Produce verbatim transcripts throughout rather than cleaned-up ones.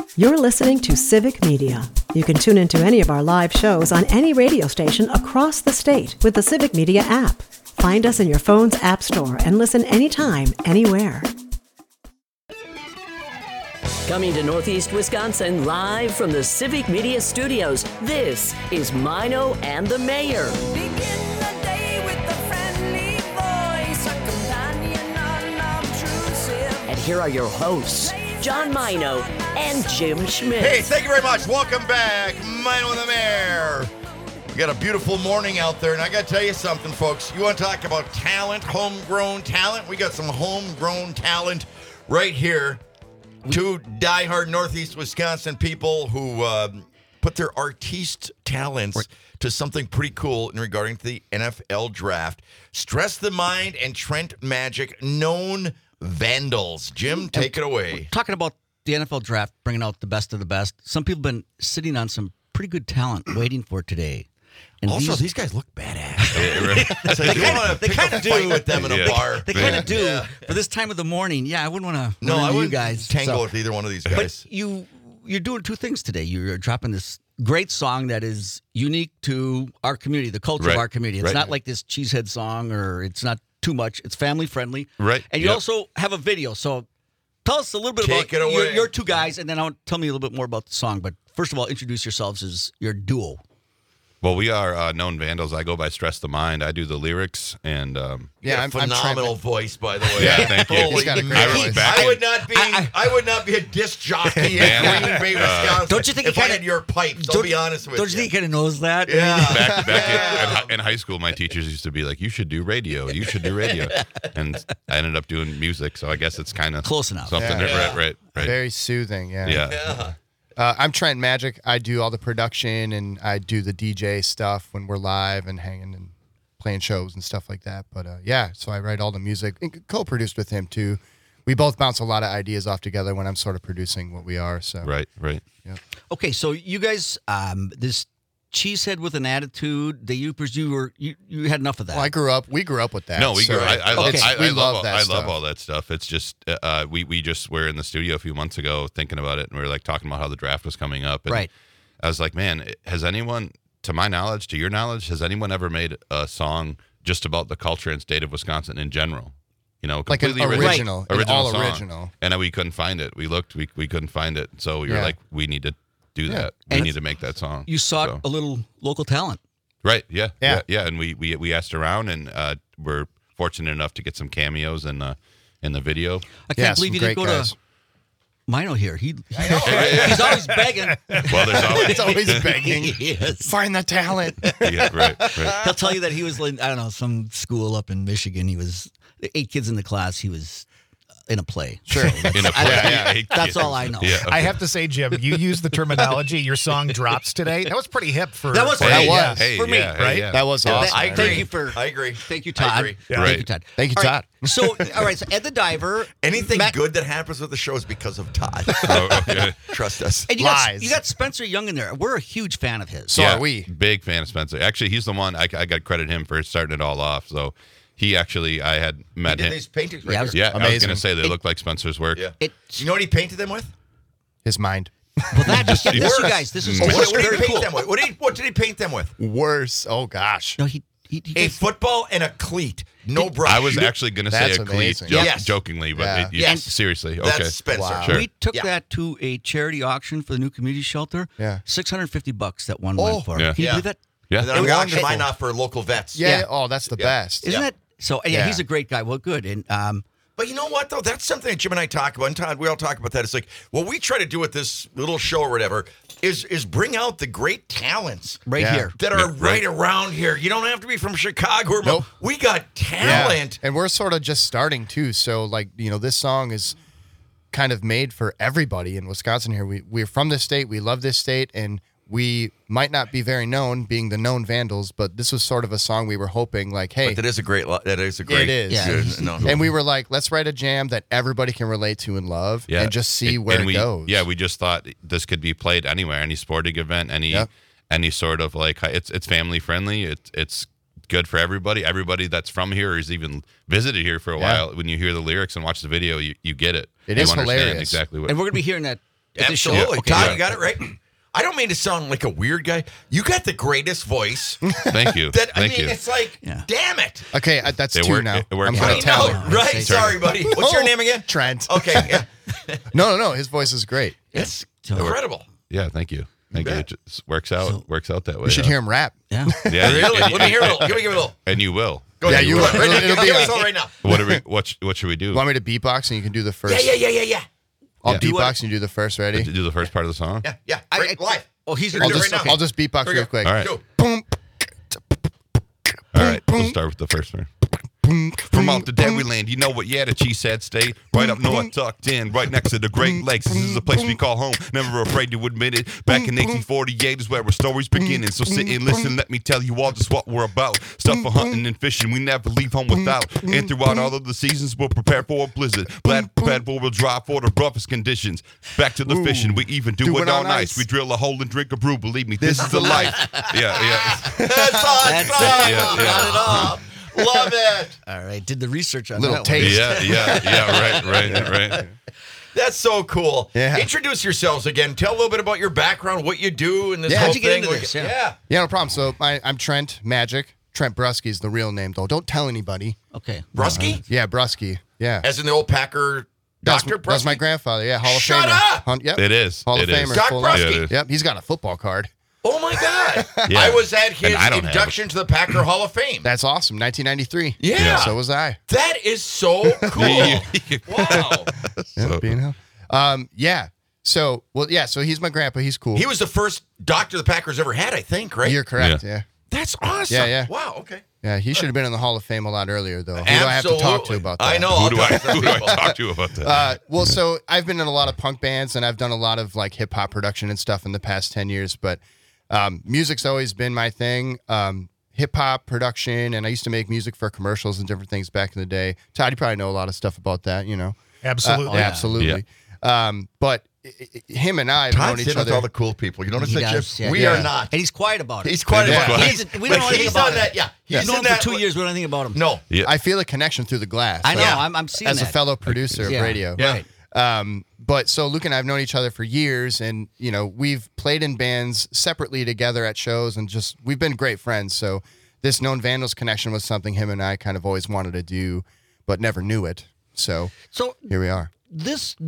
You're listening to Civic Media. You can tune into any of our live shows on any radio station across the state with the Civic Media app. Find us in your phone's app store and listen anytime, anywhere. Coming to Northeast Wisconsin live from the Civic Media Studios, this is Mino and the Mayor. Begin the day with a friendly voice, a companion unobtrusive. And here are your hosts, John Mino and Jim Schmidt. Hey, thank you very much. Welcome back, Mino and the Mayor. We got a beautiful morning out there, and I got to tell you something, folks. You want to talk about talent, homegrown talent? We got some homegrown talent right here. Two diehard Northeast Wisconsin people who uh, put their artiste talents right to something pretty cool in regarding to the N F L draft. Stress the Mind and Trent Magic, known vandals. Jim, take it away. Talking about the N F L draft, bringing out the best of the best. Some people have been sitting on some pretty good talent waiting for today. And also, these, these guys look badass. So you want to they pick kind a of fight do with them in a they, bar. They kind of do Yeah. for this time of the morning. Yeah, I wouldn't want to. No, I wouldn't you guys tangle so. with either one of these guys. But you you're doing two things today. You're dropping this great song that is unique to our community, the culture Right. of our community. It's Right. not like this cheesehead song, or it's not too much. It's family friendly. Right. And you Yep. also have a video. So tell us a little bit Take about it your, away. your two guys, and then I'll tell me a little bit more about the song. But first of all, introduce yourselves as your duo. Well, we are uh, known vandals. I go by Stress the Mind. I do the lyrics, and um, Yeah, I'm, phenomenal I'm voice, by the way. Yeah, thank you. Holy He's got a great man. voice. Back I in- would not be. I, I- would not be a disc jockey Man, in Green Bay, uh, Wisconsin. Don't you think if he I kinda- had your pipes? I'll Don't- be honest with Don't you. you think he kind of knows that? Yeah. back, back Yeah. in, in, hi- in high school, my teachers used to be like, "You should do radio. You should do radio," and I ended up doing music. So I guess it's kind of Close enough. Something, Yeah. right, right, right. Very soothing, yeah. Yeah. Yeah. Uh, I'm Trent Magic. I do all the production and I do the D J stuff when we're live and hanging and playing shows and stuff like that. But uh, yeah, so I write all the music and co-produced with him too. We both bounce a lot of ideas off together when I'm sort of producing what we are. So Right, right. Okay, so you guys, um, this cheesehead with an attitude, the Youpers, you were you, you had enough of that. Well, I grew up. We grew up with that. No, we so grew. I, I love. Okay. I, we I love love. all, that I stuff. love all that stuff. It's just uh, we we just were in the studio a few months ago thinking about it, and we were like talking about how the draft was coming up. And Right. I was like, man, has anyone, to my knowledge, to your knowledge, has anyone ever made a song just about the culture and state of Wisconsin in general? You know, Like an completely original, an all song. original. And we couldn't find it. We looked, we we couldn't find it. So we were Yeah. like, we need to do Yeah. that. We And need to make that song. you sought So- a little local talent. Right. Yeah. Yeah. Yeah. Yeah. And we, we, we asked around, and uh, we're fortunate enough to get some cameos in the, in the video. I can't Yeah, believe some you didn't great go guys. to Mino here. He, he's always begging. Well, there's always, It's always begging. Yes. Find the talent. yeah, right, right. He'll tell you that he was in, I don't know, some school up in Michigan. He was eight kids in the class. He was in a play. Sure. In a play. I- Yeah, That's all I know. Yeah. I have to say, Jim, you used the terminology. Your song drops today. That was pretty hip for That was for- That Hey, was. yeah, hey, for me, yeah, hey, right? yeah. That was Yeah. awesome. I Thank agree. you for- I agree. Thank you, I Todd. agree. Thank Right. you, Todd. Thank you, All right, Todd. So, all right, so Ed the Diver. Anything Matt- good that happens with the show is because of Todd. Oh, okay. Trust us. And you got, Lies. you got Spencer Young in there. We're a huge fan of his. So Yeah, are we. Big fan of Spencer. Actually, he's the one I, I got credit him for starting it all off. So he actually, I had He met did him. these paintings right Yeah, I here. was- Yeah, I was Amazing. going to say they It- look like Spencer's work. Yeah. It, You know what he painted them with? His mind. well, that just, this, Worse. you guys, this is Oh, this what, is what did he very paint cool. them with? What did he, what did he paint them with? Worse. Oh, gosh. No, he, he, he A gets- football and a cleat. No brush. I was actually going to say That's a cleat, amazing. joke, Yes. jokingly, but Yeah. it, it- Yes. seriously. That's Okay. Spencer. Wow. Sure. We took Yeah. that to a charity auction for the new community shelter. Yeah. six hundred fifty bucks that one Oh. went for. Yeah. Can you Yeah. believe that? Yeah. And then we auctioned Wonderful. mine off for local vets. Yeah. Yeah. Oh, that's the Yeah. best. Isn't Yeah. that so? Yeah, Yeah. he's a great guy. Well, good. And um, But you know what, though? That's something that Jim and I talk about. And Todd, we all talk about that. It's like, what we try to do with this little show or whatever is is bring out the great talents right Yeah. here. that are Yeah, right. right. around here. You don't have to be from Chicago. Or Nope. We got talent. And we're sort of just starting too. So like, you know, this song is kind of made for everybody in Wisconsin here. We we're from this state, we love this state, and we might not be very known, being the known Vandals, but this was sort of a song we were hoping, like, hey, But that is a great. lo- That is a great. it is. Yeah. good- no. And we were like, let's write a jam that everybody can relate to and love, Yeah. and just see And- where and it we, goes. Yeah, we just thought this could be played anywhere, any sporting event, any Yep. any sort of like it's it's family friendly. It's it's good for everybody. Everybody that's from here or has even visited here for a Yeah. while. When you hear the lyrics and watch the video, you, you get it. It you is understand hilarious. exactly what. And we're going to be hearing that Absolutely. Okay, Todd, yeah. you got it right. I don't mean to sound like a weird guy. You got the greatest voice. Thank you. That I Thank mean, you. it's like, Yeah. damn it. Okay, uh, that's It two work- now. it works I'm out. gonna I tell know, him. right? Say Sorry, buddy. What's your name again? Trent. Okay, yeah. No, no, no. His voice is great. It's So- incredible. Yeah, thank you. Thank you. bet. It just works out. So- works out that way. You should yeah. hear him rap. Yeah. Yeah, Really? and- Let me hear a little. Give me, give me a little. And you will. Go Yeah, ahead. you Go will. ahead. Right now. It'll- it'll Give be us a- all right now. What are we? What? sh- What should we do? Want me to beatbox and you can do the first? Yeah, yeah, yeah, yeah, yeah. I'll Yeah. beatbox Do what? and you do the first. Ready? Do the first part of the song. Yeah, yeah. I- Right, I- live. Oh, he's You're I'll gonna do just, it right now. I'll just beatbox Here we real go. quick. All right. Go. Boom. All right. We'll start with the first one. From out the dairy land, you know what? Yeah, the cheesehead state. Right up north, tucked in, right next to the Great Lakes. This is a place we call home. Never afraid to admit it. Back in eighteen forty-eight is where our story's beginning. So sit and listen, let me tell you all just what we're about. Stuff for hunting and fishing, we never leave home without. And throughout all of the seasons, we're prepared for a blizzard. Glad prepared for a dry for the roughest conditions. Back to the fishing, we even do, it on ice. We drill a hole and drink a brew. Believe me, this, is the life. yeah, yeah. That's awesome. That's it. Yeah, yeah. Got it all. Love it. All right. Did the research on Little that taste. Yeah, yeah, yeah, right, right, right. That's so cool. Yeah. Introduce yourselves again. Tell a little bit about your background, what you do, and this Yeah. whole How'd you get thing. into We- this? Yeah. yeah. Yeah, no problem. So I, I'm Trent Magic. Trent Brusky is the real name, though. Don't tell anybody. Okay. Brusky? Yeah, Brusky. Yeah. As in the old Packer That's, Doctor that's my Brusky? grandfather. Yeah, Hall of Shut Famer. up! Hun- yep. It is. Hall It of is. Famer. Doc full Brusky. on. Yeah, it is. Yep, he's got a football card. Oh, my God. Yeah. I was at his And I don't have induction to the Packer Hall of Fame. That's awesome. nineteen ninety-three. Yeah. So was I. That is so cool. Wow. Yeah, being hell. Um, yeah. So, well, yeah. So he's my grandpa. He's cool. He was the first doctor the Packers ever had, I think, right? You're correct. Yeah. Yeah. That's awesome. Yeah, yeah. Wow, okay. Yeah. He should have been in the Hall of Fame a lot earlier, though. Who do I have to talk to Absolutely. about that? I know. Who I'll do I talk to who do I people. talk to about that? Uh, well, so I've been in a lot of punk bands and I've done a lot of like hip hop production and stuff in the past ten years, but um, music's always been my thing. Um, hip hop production, and I used to make music for commercials and different things back in the day. Todd, you probably know a lot of stuff about that, you know? Absolutely. Uh, absolutely. Um, but i i him and I have known Todd's each sitting with other. all the cool people. You notice He that, does, Jim? yeah. We Yeah. are not. And he's quiet about it. He's quite Yeah. about He it. doesn't- we don't know But anything he's about done it. that. Yeah. He's He's known in him that. for two years. We don't know anything about him. No. Yeah. I feel a connection through the glass. I know. like, I'm, I'm seeing as a that. fellow producer of Yeah. radio. Yeah. Um, but so Luke and I have known each other for years, and you know we've played in bands separately together at shows, and just we've been great friends. So this Known Vandals connection was something him and I kind of always wanted to do, but never knew it. So So here we are. this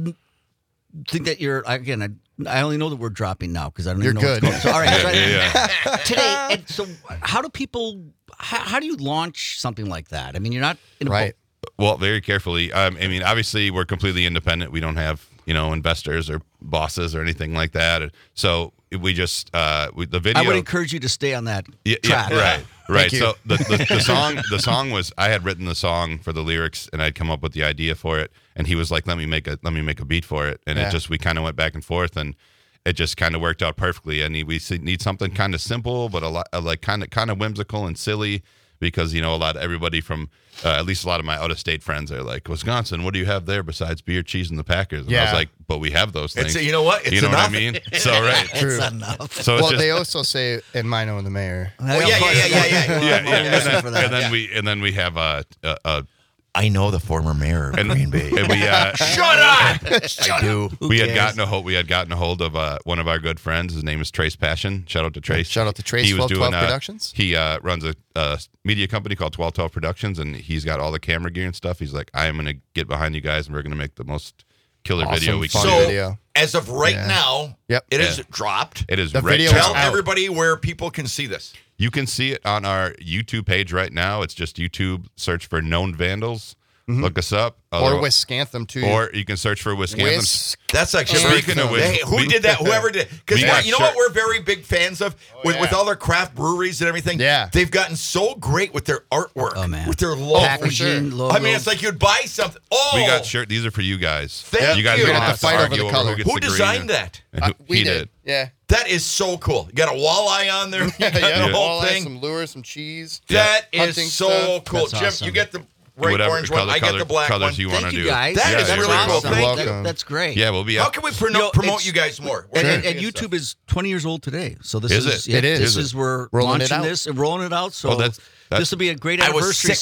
thing that you're again, I, I only know that we're dropping now because I don't You're even know good. what's going on. So, all right, Yeah, so yeah, today. And so, how do people? How, how do you launch something like that? I mean, you're not in a Right. Well, very carefully. Um, I mean, obviously, we're completely independent. We don't have, you know, investors or bosses or anything like that. So we just uh, we, the video. I would encourage you to stay on that Yeah, track. yeah, right, right. you. So the, the the song the song was I had written the song for the lyrics and I'd come up with the idea for it, and he was like, "Let me make a let me make a beat for it," and Yeah. it just we kind of went back and forth, and it just kind of worked out perfectly. And we s- need something kind of simple, but a lot uh, like kind of kind of whimsical and silly. Because, you know, a lot of everybody from, uh, at least a lot of my out-of-state friends are like, Wisconsin, what do you have there besides beer, cheese, and the Packers? And I was Yeah. like, but we have those things. It's, you know what? It's you know enough. what I mean? So, right. True. It's enough. So it's Well, just, they also say in Mino and the Mayor. Oh, yeah, yeah, yeah, yeah, yeah. yeah, yeah. I'm And listening then, for that. and then we, and then we have a, a, a I know the former mayor of and, Green Bay. and we, uh, Shut up! I do. we had cares? gotten a hold. We had gotten a hold of uh, one of our good friends. His name is Trace Passion. Shout out to Trace. Shout out to Trace, He was twelve twelve doing uh, Productions. He uh, runs a, a media company called twelve twelve Productions, and he's got all the camera gear and stuff. He's like, I am going to get behind you guys, and we're going to make the most killer Awesome, video we can fun do. So, video. as of right Yeah. now, Yep. it is Yeah. dropped. It is The right video now. is Tell out. everybody where people can see this. You can see it on our YouTube page right now. It's just YouTube. Search for Known Vandals. Look us up. Mm-hmm. Or Other- Wiscantham, too. Or you can search for Wisconsin. Whis- That's actually Speaking very of cool. which, Hey, who we- did that? Whoever did. Because we got you know shirt- what we're very big fans of? with, with all their craft breweries and everything. Yeah. They've gotten so great with their artwork. Oh, man. With their logo. Packaging, logo. I mean, it's like you'd buy something. Oh, We got shirt. These are for you guys. Thank you guys you. are We're gonna gonna have to fight over argue the over color. who gets Who the green designed and- that? and Uh, who- we he did. did. Yeah. That is so cool. You got a walleye on there. You got yeah. the whole Walleye, thing. some lures, some cheese. That is Hunting so stuff. cool. That's Jim, awesome. you get the right Whatever orange color, one. I color, get the black colors one. you want Thank to you do. guys. That Yeah, is you're really very cool. welcome. Thank Welcome. That- that's great. Yeah, we'll be How up. can we prono- You know, promote it's- you guys more? And, We're and, gonna and get YouTube stuff. is twenty years old today. So this Is is, it? yeah, It is. This Is is it? we're Rolling it launching out. this and rolling it out. So Oh, that's- that's- this will be a great I was anniversary. six.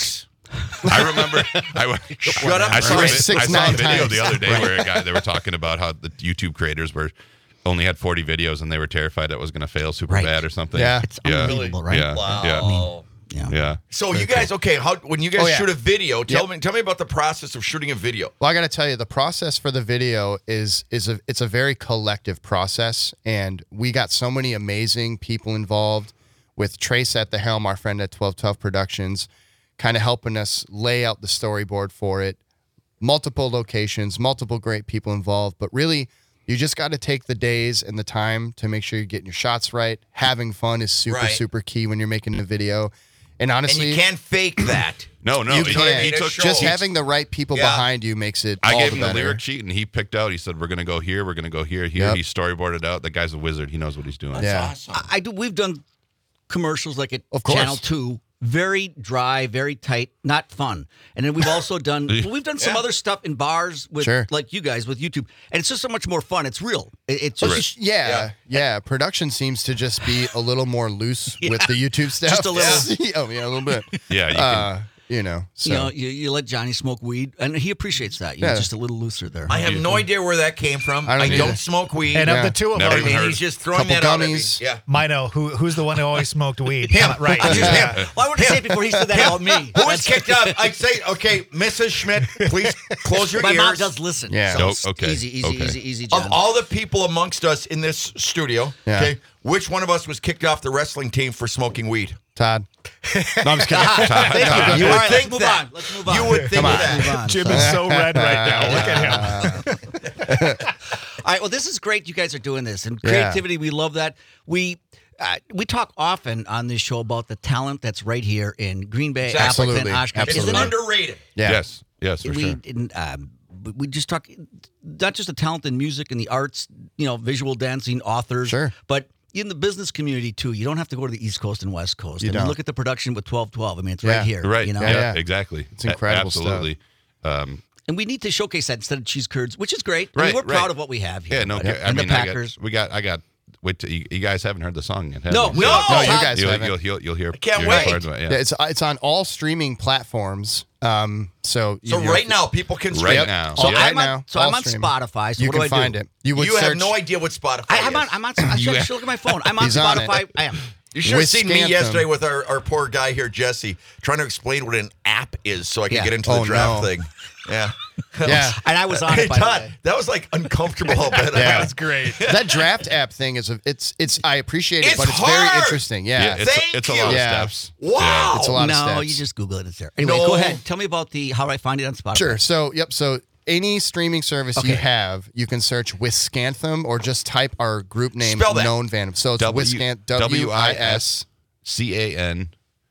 I remember. I, Shut up. I saw, Like a, six, I saw nine a video times. the other day where a guy they were talking about how the YouTube creators were only had forty videos and they were terrified it was going to fail super Right. bad or something. Yeah. It's unbelievable, right? Yeah. Wow. Yeah. Yeah. Yeah. So you guys, okay? How when you guys Oh, yeah. shoot a video, tell Yep. me tell me about the process of shooting a video. Well, I got to tell you, the process for the video is is a it's a very collective process, and we got so many amazing people involved. With Trace at the helm, our friend at twelve twelve Productions, kind of helping us lay out the storyboard for it. Multiple locations, multiple great people involved, but really, you just got to take the days and the time to make sure you're getting your shots right. Having fun is super Right. super key when you're making a video, and honestly, And you can't fake that. No, no. you he, can't. he took just he- having the right people Yeah. behind you makes it. I all gave the him the better. lyric sheet and he picked out. He said, "We're gonna go here. We're gonna go here. Here." Yep. He storyboarded out. The guy's a wizard. He knows what he's doing. Yeah. Awesome. I, I do. We've done commercials like at Of course. Channel Two, very dry, very tight, not fun. And then we've also done well, we've done some Yeah. other stuff in bars with Sure. like you guys with YouTube, and it's just so much more fun. It's real. It, it's just Yeah, Yeah. yeah, Production seems to just be a little more loose with the YouTube stuff. Just a little. Yeah. Oh, yeah, a little bit. Yeah. You can, Uh, you know, so you know you, you let Johnny smoke weed, and he appreciates that. You're Yeah. just a little looser there. I have no idea where that came from. I I don't don't, either. smoke weed. And Yeah. of the two of Never us, even and heard. he's just throwing Couple that out at me. gummies. Yeah. Mino, who who's the one who always smoked weed? Him. Right. Just yeah. him. Well, I would say it before he said that about me. Who was kicked out? I say, okay, Missus Schmidt, please close your My ears. mom does listen. Yeah. So Oh, it's okay. Easy, easy, Okay. easy, easy, John. Of all the people amongst us in this studio, Yeah. okay, which one of us was kicked off the wrestling team for smoking weed? Todd. No, I'm just kidding. Thank you. You All would right, let's think move that. on. Let's move on. You would think Come on. that. Move on. Jim is so red right now. Look at him. All right. Well, this is great. You guys are doing this, and Yeah. creativity. We love that. We uh, we talk often on this show about the talent that's right here in Green Bay, Absolutely. Appleton, Oshkosh. It's Isn't it? underrated. Yeah. Yes. Yes, for we sure. in, um, we- we just talk not just the talent in music and the arts, you know, visual dancing, authors, Sure. but in the business community too. You don't have to go to the East Coast and West Coast. You I mean, don't. look at the production with twelve twelve. I mean, it's Yeah. right here, Right. You know, yeah, Yeah. exactly. It's incredible A- Absolutely. Um, and we need to showcase that instead of cheese curds, which is great. I mean, Right, we're proud right. of what we have here. yeah, no, but- I and mean, the I Packers. got, we got, I got, wait, till, you, you guys haven't heard the song yet, have No, you? we- No, No, you Todd, guys You'll, haven't. you'll, you'll, you'll hear. can't you'll wait. hear parts of it, Yeah, yeah. it's it's on all streaming platforms. Um, so So you know, right now, people can Right stream. now. So Yeah. I'm Right on, now, so I'm all on streaming. Spotify. So you what can do I find do? it. You would You search. have no idea what Spotify I, I'm is. on. I'm on. I should, You- should look at my phone. I'm on He's on Spotify. it. I am. You should have With seen me Scantham. yesterday with our, our poor guy here, Jesse, trying to explain what an app is so I can Yeah. get into the Oh, draft no. thing. Yeah. Yeah. And I was on Hey, it. By the Todd, way. that was like uncomfortable how bad I Yeah. was. great. That draft app thing is a, it's it's I appreciate it, It's but it's very hard. interesting. Yeah, Yeah. it's, Thank it's a you. lot Yeah. of steps. Wow. It's a lot of no, steps. you just Google it. It's there. Anyway, No. go ahead. Tell me about the how do I find it on Spotify? Sure. So, yep. So, any streaming service Okay. you have, you can search Wiscantham or just type our group name, Spell that. Known Phantom. So it's W- Wiscan W W I I S S. C A N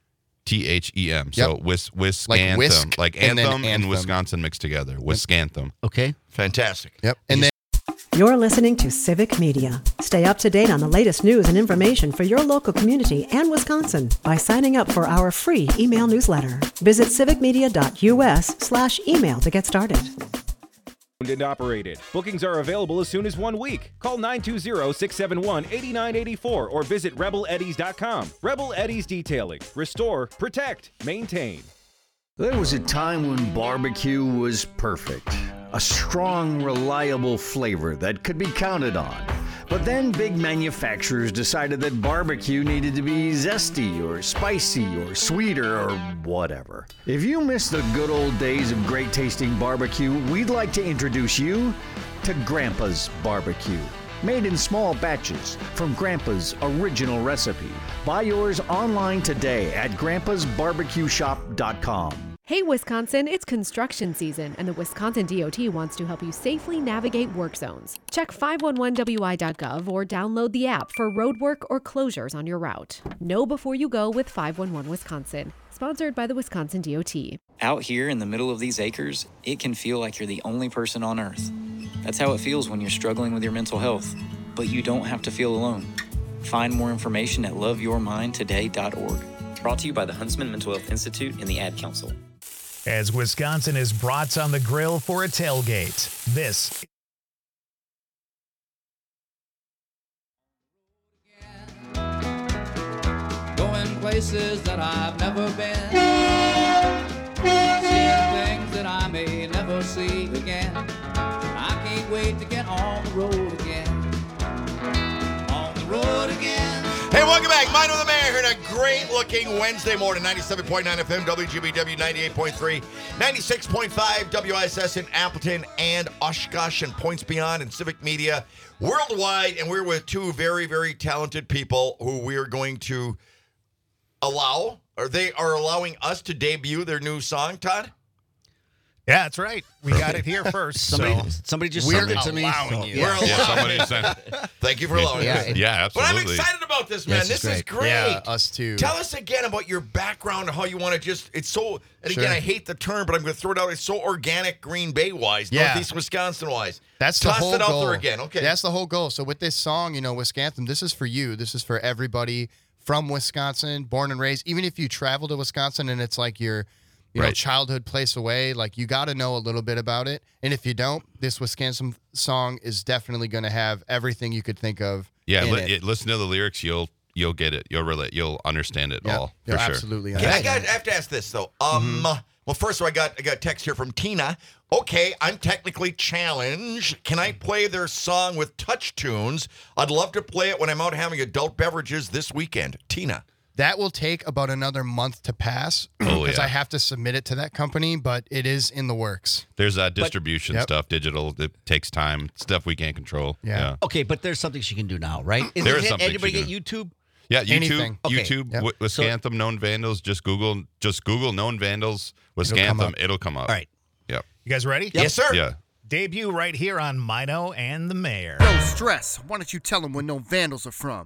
T H E M. So Yep. Wis Wiscantham. Like whisk Like and then anthem and anthem. Wisconsin mixed together. Wiscantham. Okay. Fantastic. Yep. And then You're listening to Civic Media. Stay up to date on the latest news and information for your local community and Wisconsin by signing up for our free email newsletter. Visit civicmedia.us slash email to get started. Owned and operated. Bookings are available as soon as one week. Call nine two zero, six seven one, eight nine eight four or visit rebel eddies dot com. Rebel Eddies Detailing. Restore, protect, maintain. There was a time when barbecue was perfect. A strong, reliable flavor that could be counted on. But then big manufacturers decided that barbecue needed to be zesty or spicy or sweeter or whatever. If you miss the good old days of great tasting barbecue, we'd like to introduce you to Grandpa's Barbecue. Made in small batches from Grandpa's original recipe. Buy yours online today at grandpas barbecue shop dot com. Hey Wisconsin, it's construction season and the Wisconsin D O T wants to help you safely navigate work zones. Check five one one W I dot gov or download the app for road work or closures on your route. Know before you go with five one one Wisconsin. Sponsored by the Wisconsin D O T. Out here in the middle of these acres, it can feel like you're the only person on earth. That's how it feels when you're struggling with your mental health. But you don't have to feel alone. Find more information at love your mind today dot org. Brought to you by the Huntsman Mental Health Institute and the Ad Council. As Wisconsin is brats on the grill for a tailgate, this Going places that I've never been. see again. I can't wait to get on the road again. On the road again. Hey, welcome back. Mine with the Mayor here on a great-looking Wednesday morning. ninety-seven point nine F M, W G B W ninety-eight point three, ninety-six point five W I S S in Appleton and Oshkosh and Points Beyond and Civic Media worldwide. And we're with two very, very talented people who we are going to allow, or they are allowing us to debut their new song, Todd? Yeah, that's right. We got it here first. Somebody, so somebody just we're sent it to me. allowing so- you. We're allowing Yeah, somebody it. sent. Thank you for allowing Yeah, us. it- Yeah, But I'm absolutely. excited about this, man. This This, is is great. great. Yeah, us too. Tell us again about your background and how you want to just, it's so, and Sure. again, I hate the term, but I'm going to throw it out. It's so organic Green Bay-wise, Yeah. Northeast Wisconsin-wise. That's the Toss whole it out goal. there again. Okay. That's the whole goal. So with this song, you know, Wisconsin, this is for you. This is for everybody from Wisconsin, born and raised. Even if you travel to Wisconsin and it's like your you know, Right. childhood place away, like you got to know a little bit about it. And if you don't, this Wisconsin song is definitely going to have everything you could think of. Yeah, in li- it. it- listen to the lyrics. You'll you'll get it. You'll relate. You'll understand it Yeah, all for you'll sure. absolutely Yeah, I, understand. got, I have to ask this, though. Um, Well, first of all, I got, I got a text here from Tina. Okay, I'm technically challenged. Can I play their song with touch tunes? I'd love to play it when I'm out having adult beverages this weekend. Tina. That will take about another month to pass Oh, because yeah. I have to submit it to that company, but it is in the works. There's uh, distribution Yep. stuff, digital. It takes time. Stuff we can't control. Yeah. Yeah. Okay, but there's something she can do now, right? Is There it is hit- something anybody she get can YouTube? Yeah, YouTube, Anything. Okay. YouTube, Yep. Wi- Wiscantham, known vandals. Just Google, just Google known vandals, Wiscantham. It'll come up. All right. Yep. you guys ready? Yes, sir. Yeah. Debut right here on Mino and the Mayor. No stress. Why don't you tell them where no vandals are from?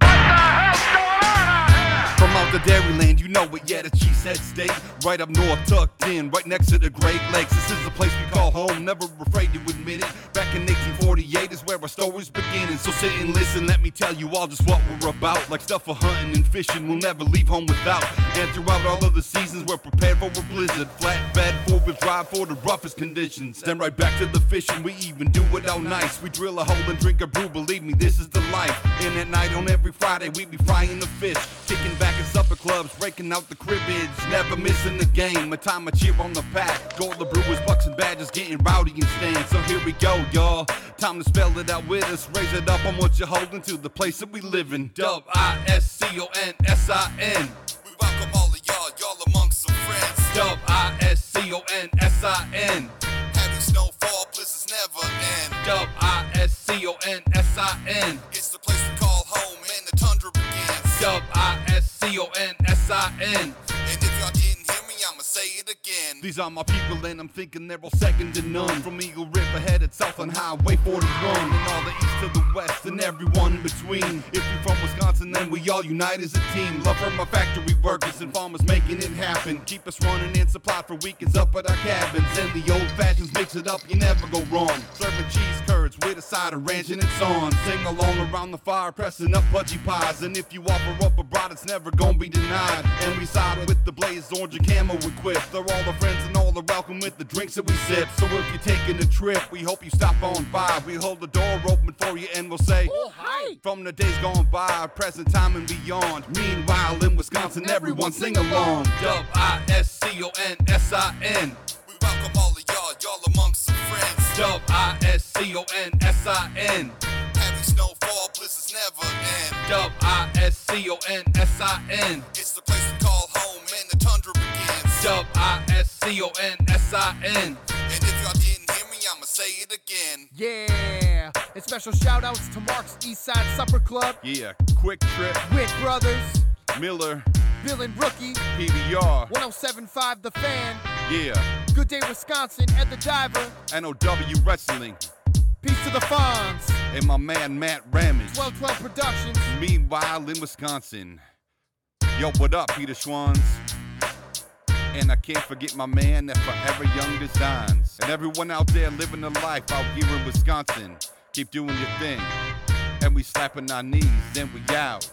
From out the Dairyland, you know it, yeah, the Cheesehead State. Right up north, tucked in, right next to the Great Lakes. This is the place we call home, never afraid to admit it. Back in eighteen forty-eight is where our story's beginning. So sit and listen, let me tell you all just what we're about. Like stuff for hunting and fishing, we'll never leave home without. And throughout all of the seasons, we're prepared for a blizzard. Flatbed, four-wheel drive for the roughest conditions. Then right back to the fishing, we even do it all nice. We drill a hole and drink a brew, believe me, this is the life. And at night on every Friday, we be frying the fish. Kicking back in supper clubs, breaking out the cribbage. Never missing the game, a time I cheer on the pack. Gold the Brewers, Bucks and Badgers getting rowdy and stand. So here we go, y'all. Time to spell it out with us. Raise it up on what you're holding to the place that we live in. W I S C O N S I N. We welcome all of y'all, y'all amongst some friends. W I S C O N S I N. Heavy snowfall, blizzards never end. W I S C O N S I N. It's the place we call home and the tundra begins. W I S C O N S I N. And if y'all didn't hear me, I'ma say it again. These are my people and I'm thinking they're all second to none. From Eagle River headed south on Highway forty-one. And all the east to the west and everyone in between. If you're from Wisconsin, then we all unite as a team. Love from my factory workers and farmers making it happen. Keep us running and supplied for weekends up at our cabins. And the old fashions mix it up, you never go wrong. Serving cheese curds with a side of ranch and it's on. Sing along around the fire, pressing up pudgy pies. And if you offer up a bride, it's never gonna be denied. And we side with the blaze, orange and camo equipped. They're all the friends and all are welcome with the drinks that we sip. So if you're taking a trip, we hope you stop on by. We hold the door open for you and we'll say, oh, hi. From the days gone by, present time and beyond. Meanwhile, in Wisconsin, everyone sing along. W I S C O N S I N. We welcome all of y'all, y'all amongst some friends. W I S C O N S I N. Heavy snowfall, blizzards never end. W I S C O N S I N. It's the place we call home and the tundra begins. W I S C O N S I N. And if y'all didn't hear me, I'ma say it again. Yeah. And special shout outs to Mark's Eastside Supper Club, Yeah, Quick Trip, Witt Brothers, Miller, Bill and Rookie, P B R, one oh seven point five The Fan, yeah, Good Day Wisconsin, Ed the Diver, N O W Wrestling, Peace to the Fonz, and my man Matt Ramage. twelve twelve Productions. Meanwhile, in Wisconsin. Yo, what up, Peter Schwanz? And I can't forget my man at Forever Young Designs. And everyone out there living a life out here in Wisconsin. Keep doing your thing. And we slapping our knees, then we out.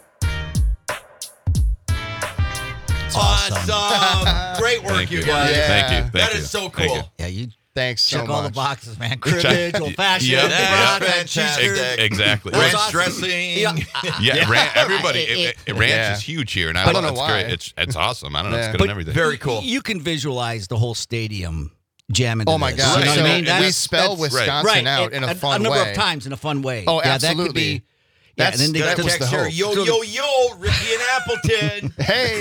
Awesome. Great work, Thank you you. guys. Yeah. Thank you. Thank That you. is so Thank cool. you. Yeah, you Thanks so check all the much. boxes, man. Cribbage, old fashioned, Yep. yeah, Yeah. Fantastic. Exactly. Ranch awesome. dressing. Yeah. Yeah, ran- everybody. It- It, it, ranch Yeah. is huge here, and I, I don't love know it's why. great. It's it's awesome. I don't know. Yeah. It's good But and everything. Very cool. You can visualize the whole stadium jam into Oh my this. God! You know so what I mean? we That's- spell that's- Wisconsin right. out And in a a, fun a number way. of times in a fun way. Oh, yeah, absolutely. That could be. That's, yeah, and then that they, was the Text here, hope. yo, yo, yo, Ricky and Appleton.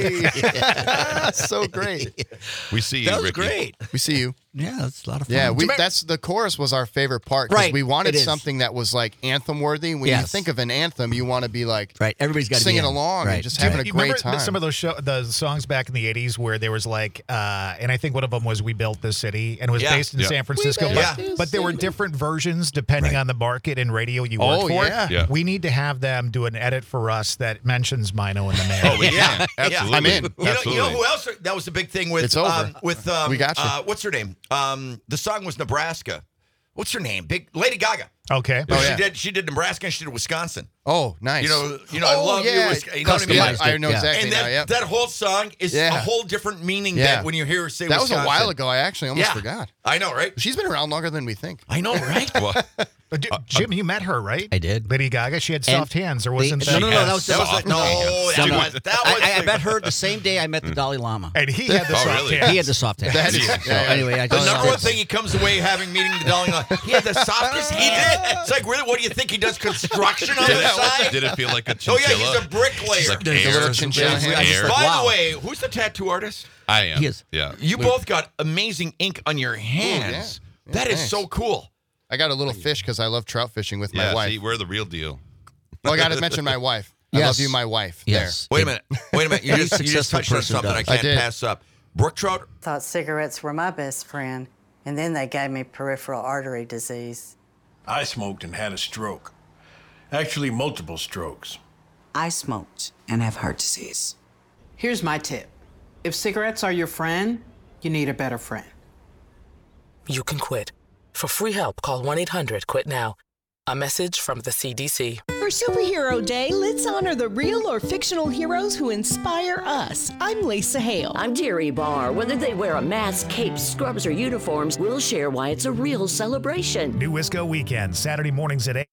Hey, so great. We see you, That was Ricky. great. We see you. Yeah, that's a lot of fun. Yeah, Do we, you remember- that's the chorus was our favorite part because Right, we wanted it is. something that was like anthem worthy. When you Yes. think of an anthem, you want to be like Right, everybody's got to singing be in. along right. and just Do you- having a you great remember time. Some of those show, the songs back in the eighties where there was like, uh, and I think one of them was "We Built This City" and it was Yeah. based in Yeah. San Francisco. We But, built but there were different versions depending on the market and radio you worked Oh, for. yeah. Yeah. We need to have them do an edit for us that mentions Mino and the Mayor. Oh, we Yeah. can. Absolutely. I'm in. You know, Absolutely. you know who else? That was the big thing with. It's over. Um, with um, We got you. Uh, what's her name? Um, the song was Nebraska. What's her name? Big Lady Gaga. Okay. Oh, she yeah. did. She did Nebraska and she did Wisconsin. Oh, nice. You know. You know. I Oh, love yeah. you. Wisconsin. You know what I mean? Yeah, Customized I it, know yeah. exactly And now. that, Yep. that whole song is Yeah. a whole different meaning Yeah. that when you hear her say That was a Wisconsin. while ago. I actually almost Yeah. forgot. I know, right? She's been around longer than we think. I know, right? Well, But d- Jim, you met her, right? I did. Lady Gaga. She had And soft hands, or They- wasn't no, that? no, no, that was, That was like, no, that No, no. was, that was I, I the- met her the same day I met the Dalai Lama. And he had the Oh, soft really? hands. He had the soft hands. That is- so yeah, yeah. anyway, I The just number one thing he comes away having meeting the Dalai Lama, he had the softest hand. It's like, really, what do you think? He does construction on did, the it, side? did it feel like a Oh, chinchilla? yeah, he's a bricklayer. It's like There's a air little or chinchilla something? hand. Air. By Wow. the way, who's the tattoo artist? I am. He is. Yeah. You both got amazing ink on your hands. yeah. That Yeah, is thanks. so cool. I got a little fish because I love trout fishing with Yeah, my wife. see, we're the real deal. Well, I got to mention my wife. I Yes. love you, my wife. Yes. Wait a minute. Wait a minute. You Any just, you just successful touched on person something I does. I can't did. pass up. Brook trout? Thought cigarettes were my best friend, and then they gave me peripheral artery disease. I smoked and had a stroke. Actually, multiple strokes. I smoked and have heart disease. Here's my tip. If cigarettes are your friend, you need a better friend. You can quit. For free help, call one eight hundred quit now. A message from the C D C. For Superhero Day, let's honor the real or fictional heroes who inspire us. I'm Lisa Hale. I'm Jerry Barr. Whether they wear a mask, cape, scrubs, or uniforms, we'll share why it's a real celebration. New Wisco Weekend, Saturday mornings at eight.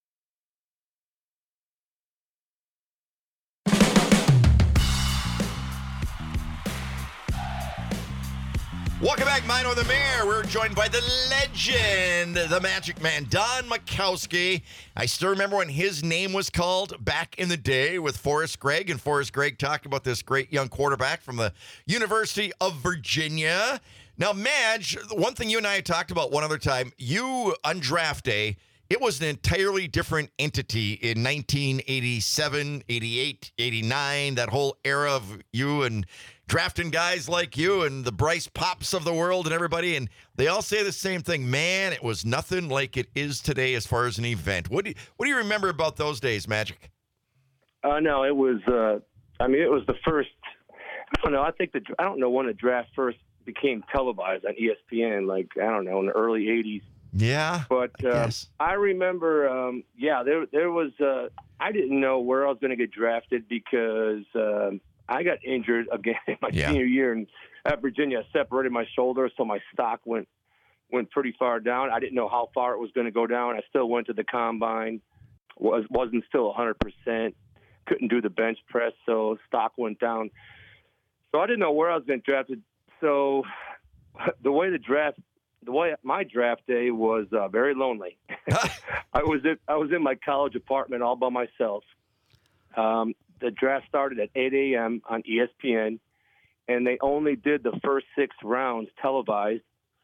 Welcome back, Mino the Mayor. We're joined by the legend, the Magic Man, Don Makowski. I still remember when his name was called back in the day with Forrest Gregg, and Forrest Gregg talked about this great young quarterback from the University of Virginia. Now, Madge, one thing you and I had talked about one other time, you on draft day, it was an entirely different entity in nineteen eighty-seven, eighty-eight, eighty-nine, that whole era of you and drafting guys like you and the Bryce Pops of the world and everybody, and they all say the same thing. Man, it was nothing like it is today as far as an event. What do you, what do you remember about those days, Magic? Uh, no, it was. Uh, I mean, it was the first. I don't know. I think the. I don't know when the draft first became televised on E S P N. Like I don't know in the early eighties. Yeah, but I, uh, guess. I remember. Um, yeah, there there was. Uh, I didn't know where I was going to get drafted because. Um, I got injured again in my Yeah. senior year in, at Virginia. I separated my shoulder, so my stock went went pretty far down. I didn't know how far it was going to go down. I still went to the combine. was wasn't still one hundred percent. Couldn't do the bench press, so stock went down. So I didn't know where I was going to draft. So the way the draft, the way my draft day was uh, very lonely. I was in, I was in my college apartment all by myself. Um, The draft started at eight a.m. on E S P N, and they only did the first six rounds televised.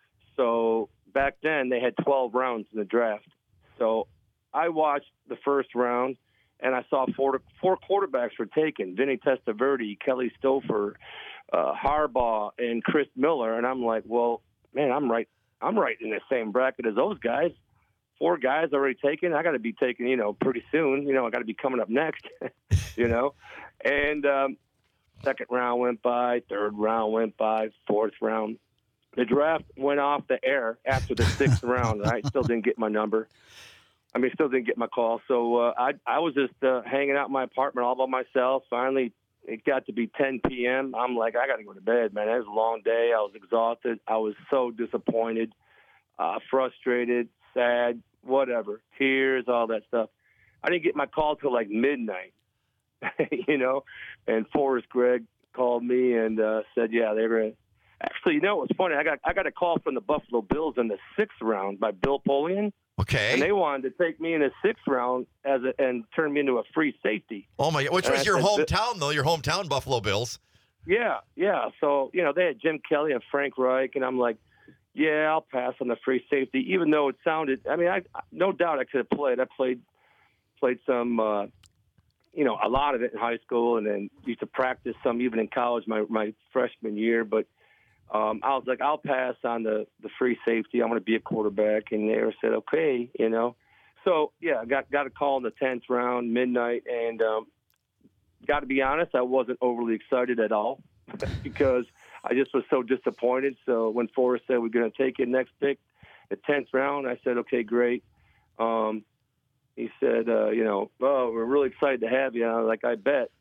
So back then, they had twelve rounds in the draft. So I watched the first round, and I saw four, four quarterbacks were taken: Vinny Testaverde, Kelly Stouffer, uh, Harbaugh, and Chris Miller. And I'm like, well, man, I'm right. I'm right in the same bracket as those guys. Four guys already taken. I got to be taken, you know, pretty soon. You know, I got to be coming up next, you know. And um, second round went by, third round went by, fourth round. The draft went off the air after the sixth round. I still didn't get my number. I mean, still didn't get my call. So uh, I I was just uh, hanging out in my apartment all by myself. Finally, it got to be ten p.m. I'm like, I got to go to bed, man. It was a long day. I was exhausted. I was so disappointed, uh, frustrated, sad, whatever, tears, all that stuff. I didn't get my call till like midnight, you know. And Forrest Gregg called me and uh, said, yeah, they were Actually, you know what's funny? I got I got a call from the Buffalo Bills in the sixth round by Bill Polian. Okay. And they wanted to take me in the sixth round as a, and turn me into a free safety. Oh my! Which And was I your said, hometown, though? Your hometown, Buffalo Bills. Yeah, yeah. So, you know, they had Jim Kelly and Frank Reich, and I'm like, yeah, I'll pass on the free safety, even though it sounded, I mean, I no doubt I could have played. I played played some, uh, you know, a lot of it in high school, and then used to practice some even in college my, my freshman year. But um, I was like, I'll pass on the, the free safety. I'm going to be a quarterback. And they said, okay, you know. So, yeah, I got, got a call in the tenth round, midnight, and um, got to be honest, I wasn't overly excited at all because I just was so disappointed. So when Forrest said we're going to take it next pick, the tenth round, I said, okay, great. Um, he said, uh, you know, oh, we're really excited to have you. I was like, I bet.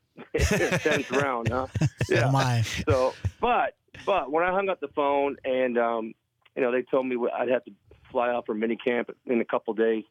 tenth round, huh? So am I. So, but, but when I hung up the phone and, um, you know, they told me I'd have to fly out for mini camp in a couple days,